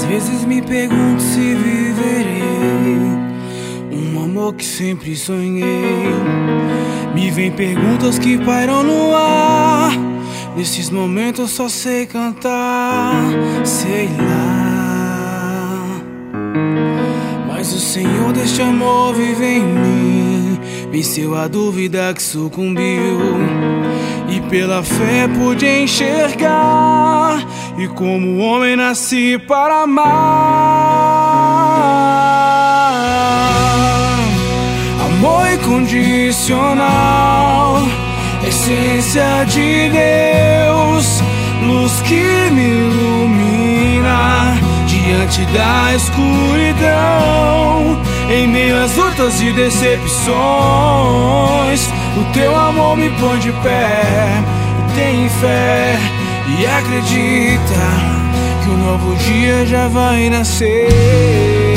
vezes me pergunto se viverei um amor que sempre sonhei. Me vem perguntas que pairam no ar. Nesses momentos eu só sei cantar, sei lá. Mas o Senhor deste amor vive em mim. Venceu a dúvida que sucumbiu, e pela fé pude enxergar. E como homem nasci para amar. Amor incondicional, essência de Deus, luz que me ilumina diante da escuridão. Em meio às lutas e decepções, o teu amor me põe de pé. E tem fé e acredita que um novo dia já vai nascer.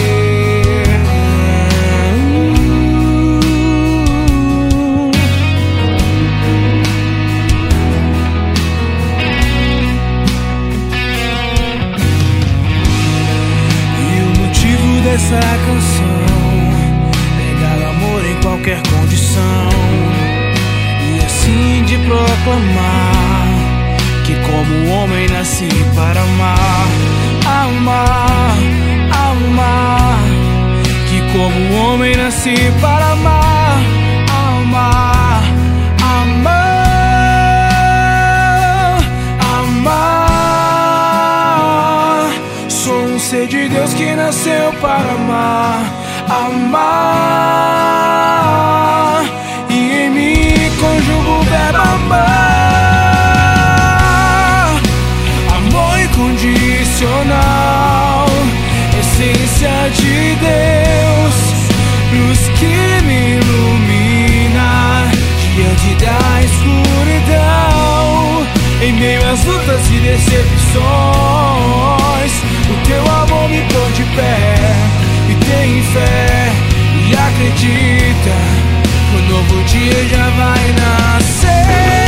Essa canção, pegar amor em qualquer condição, e assim de proclamar que como homem nasci para amar. Amar, amar, que como homem nasci para amar. Amar, amar, amar. Sou um ser de Deus que nasceu para amar. Amar, e em mim conjugo o verbo amar. Amor incondicional, essência de Deus, luz que me ilumina diante da escuridão. Em meio às lutas e decepções, o teu amor me põe de pé. E tem fé e acredita que um novo dia já vai nascer.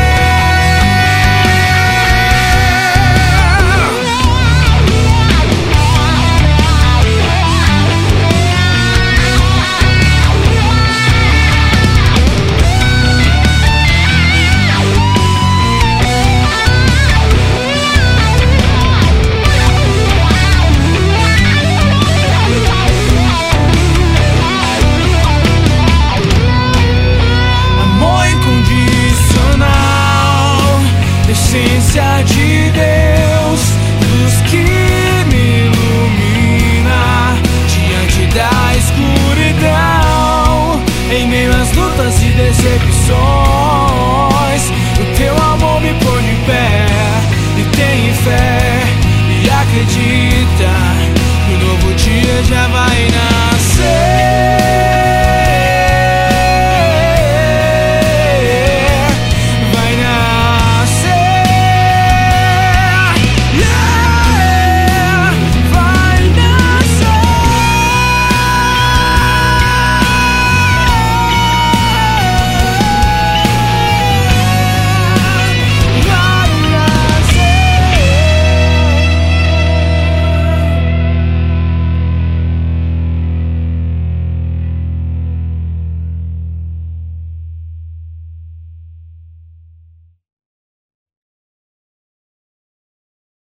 Essência de Deus, luz que me ilumina diante da escuridão. Em meio às lutas e decepções, o teu amor me põe de pé. E tem fé e acredita